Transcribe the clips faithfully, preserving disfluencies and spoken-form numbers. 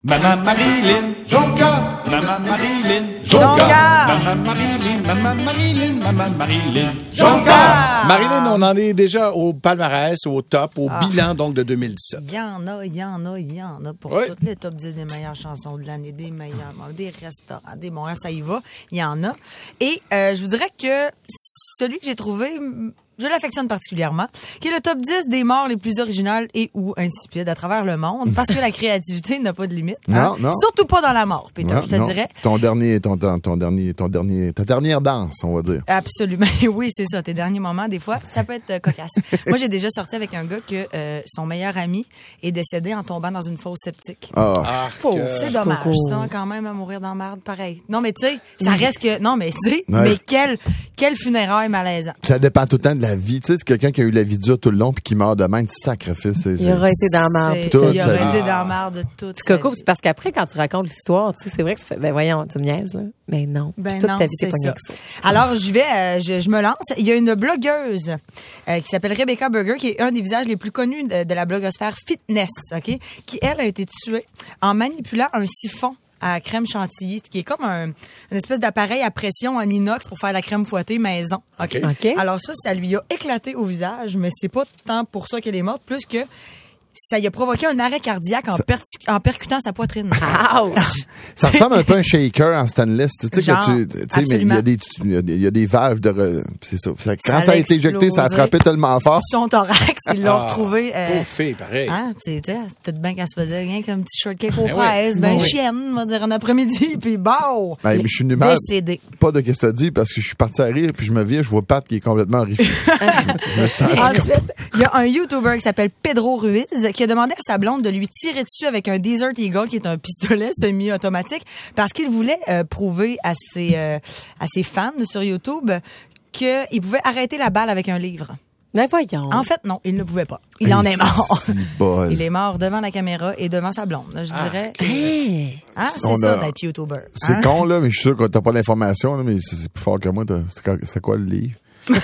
Maman Marilyn Jonca, Maman Marilyn Jonca, Maman Marilyn, Maman Marilyn, Maman Marilyn Jonca. Marilyn, on en est déjà au palmarès, au top, au Ah. bilan donc de deux mille dix-sept. Il y en a, il y en a, il y en a pour Oui. toutes les top dix des meilleures chansons de l'année, des meilleurs, des restaurants, des bons, ça y va, il y en a. Et euh, je vous dirais que celui que j'ai trouvé, je l'affectionne particulièrement, qui est le top dix des morts les plus originales et ou insipides à travers le monde, parce que la créativité n'a pas de limite. Non, hein. non. Surtout pas dans la mort, Peter, Non, je te non. dirais. Ton dernier, ton, ton, ton dernier, ton dernier, ta dernière danse, on va dire. Absolument. Oui, c'est ça. Tes derniers moments, des fois, ça peut être euh, cocasse. Moi, j'ai déjà sorti avec un gars que euh, son meilleur ami est décédé en tombant dans une fosse septique. Ah. Ah, Oh, que- c'est dommage, Coco. ça, quand même, à mourir dans la marde, pareil. Non, mais tu sais, ça reste que... Non, mais tu sais, Ouais. mais quel, quel funérail malaisant. Ça dépend tout le temps de la vie. Tu sais, c'est quelqu'un qui a eu la vie dure tout le long puis qui meurt de même, sacrifice. C'est, Il aurait été dans la marde. C'est- toute Il sa aurait vie. été dans la marde toute Puis sa Coco, vie. c'est parce qu'après, quand tu racontes l'histoire, tu sais, c'est vrai que ça fait, ben voyons, tu me niaises, là. Mais non. Ben Puis toute non, ta vie, t'es c'est pas ça. avec ça. Alors, je vais, euh, je, je me lance. Il y a une blogueuse euh, qui s'appelle Rebecca Burger, qui est un des visages les plus connus de, de la blogosphère fitness, ok, qui elle a été tuée en manipulant un siphon à crème chantilly, qui est comme un, une espèce d'appareil à pression en inox pour faire la crème fouettée maison. Ok. OK. Alors ça, ça lui a éclaté au visage, mais c'est pas tant pour ça qu'elle est morte, plus que ça lui a provoqué un arrêt cardiaque en, percu- en percutant sa poitrine. Ouch! Ça ressemble un peu à un shaker en stainless. Tu sais, Genre, que tu, tu sais, mais il y a des, il y a des, il y a des valves de, re- c'est ça. Ça- Quand ça, l'a a été éjecté, ça a explosé. frappé tellement fort. Son thorax, ils l'ont Ah, retrouvé. euh, pauvre fille, pareil. Hein, c'est, tu sais, peut-être bien qu'elle se faisait rien qu'un petit shortcake aux Ben fraises, oui. ben Ben oui. chienne, on va dire un après-midi, puis bon, Ben, mais je suis une humeur, décédé. pas de qu'est-ce que t'as dit, parce que je suis parti à rire, puis je me vire, je vois Pat qui est complètement horrifié. je me sens Ensuite, il y a un YouTuber qui s'appelle Pedro Ruiz qui a demandé à sa blonde de lui tirer dessus avec un Desert Eagle, qui est un pistolet semi-automatique, parce qu'il voulait euh, prouver à ses, euh, à ses fans sur YouTube qu'il pouvait arrêter la balle avec un livre. Ben voyons. En fait, non, il ne pouvait pas. Il en est mort. Si bol. Il est mort devant la caméra et devant sa blonde. Là, je dirais. Hey! Hein, c'est On ça a- d'être YouTuber. C'est hein? con, là, mais je suis sûr que t'as pas l'information, là, mais c'est c'est plus fort que moi. t'as- C'est quoi- c'est quoi le livre?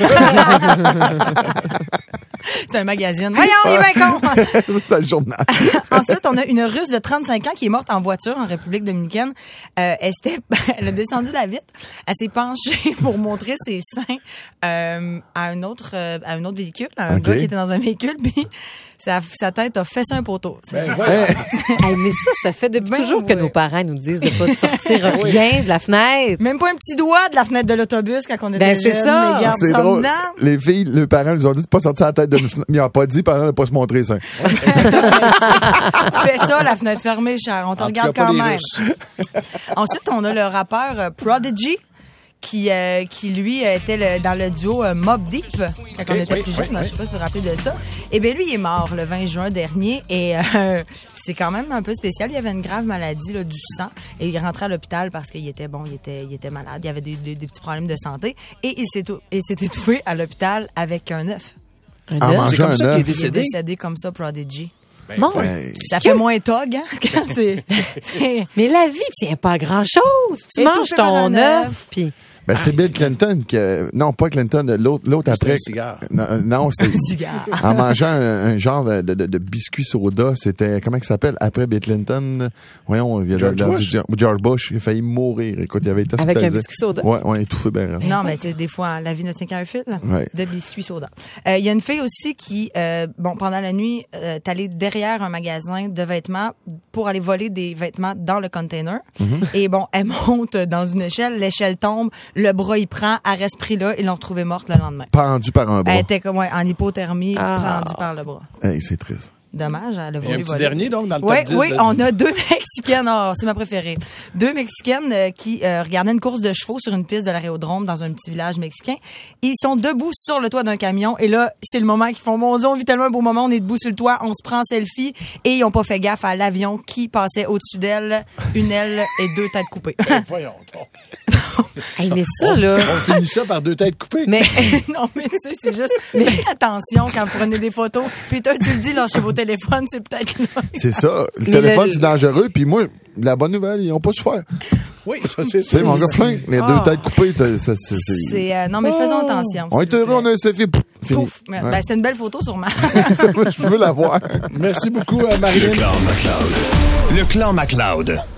C'est un magazine. Voyons, il est bien con! c'est le journal. Ensuite, on a une Russe de trente-cinq ans qui est morte en voiture en République dominicaine. Euh, elle, s'était- elle a descendu la vitre. Elle s'est penchée pour montrer ses seins euh, à un autre euh, à un autre véhicule, un Ok. gars qui était dans un véhicule, puis sa, sa tête a fessé un poteau. Ben, voilà. Hey, mais ça, ça fait depuis Ben toujours que ouais. nos parents nous disent de pas sortir rien de la fenêtre. Même pas un petit doigt de la fenêtre de l'autobus quand on était Ben, c'est jeunes, ça. mais garde C'est ça drôle. dedans. Les filles, les parents, ils ont dit de pas sortir la tête de nous. Mais ils n'ont pas dit, par exemple, de pas se montrer ça. Fais ça, la fenêtre fermée, cher. On te En tout regarde cas, pas quand les même. Russes. Ensuite, on a le rappeur euh, Prodigy. Qui, euh, qui lui euh, était le- dans le duo euh, Mobb Deep quand on était oui, plus oui, jeune, oui. je sais pas si vous vous rappelez de ça. Et bien lui il est mort le vingt juin dernier et euh, c'est quand même un peu spécial. Il avait une grave maladie là, du sang et il rentrait à l'hôpital parce qu'il était bon, il était, il était malade, il avait des, des, des petits problèmes de santé et il s'est, il s'est étouffé à l'hôpital avec un œuf. Un En œuf. mangeant C'est comme un ça qu'il est œuf. Il est décédé. décédé comme ça, Prodigy. Ben, Mon voilà. Hey. Ça fait moins tog, hein, quand c'est... c'est- Mais la vie tient pas à grand-chose. Tu Et manges touché par ton un œuf, œuf. puis... Ben, c'est Bill Clinton qui a- non, pas Clinton, l'autre, l'autre C'était après. un cigare. Non, euh, non, c'était, cigare. en mangeant un, un genre de, de, de biscuit soda, c'était, comment il s'appelle? Après Bill Clinton, voyons, il y a George de- de- Bush? George Bush, il a failli mourir. Écoute, il avait été Avec un hospitalisé. biscuit soda. Ouais, ouais, étouffé ben. raide. Non, mais tu sais, des fois, la vie ne tient qu'à un fil. Ouais. De biscuits soda. Euh, Il y a une fille aussi qui, euh, bon, pendant la nuit, euh, est allée derrière un magasin de vêtements pour aller voler des vêtements dans le container. Et bon, elle monte dans une échelle, l'échelle tombe, le bras il prend, elle reste pris là, ils l'ont retrouvée morte le lendemain. Pendu par un bras. Elle était comme ouais, en hypothermie, Ah. prendue par le bras. Hey, c'est triste. Dommage, elle a Il y a voulu un petit voler. dernier, donc, dans le Oui, top dix. oui, de- on a deux Mexicaines, oh, c'est ma préférée. Deux Mexicaines euh, qui euh, regardaient une course de chevaux sur une piste de l'aérodrome dans un petit village mexicain. Ils sont debout sur le toit d'un camion et là, c'est le moment qu'ils font, mon Dieu, on vit tellement un beau moment, on est debout sur le toit, on se prend en selfie et ils ont pas fait gaffe à l'avion qui passait au-dessus d'elle, une aile et deux têtes coupées. Ben, voyons donc. Hey, mais ça, là... On finit ça par deux têtes coupées. Mais... non, mais tu sais, c'est juste, faites attention quand vous prenez des photos. Putain, tu le dis, lâchez vos téléphones, c'est peut-être là. C'est ça. Le Mais téléphone, le- c'est dangereux. Puis moi, la bonne nouvelle, ils ont pas souffert. Oui, ça, c'est Tu sais, mon gars, plein. Les Ah. deux têtes coupées, t'as- ça, c'est, c'est- C'est, euh, non, mais faisons attention. On s'il est vous heureux, plaît. on a un selfie. Fini. Pouf. Ouais. Ben, c'est une belle photo, sûrement. Je veux la voir. Merci beaucoup, euh, Marilyn. Le clan MacLeod. Le clan MacLeod.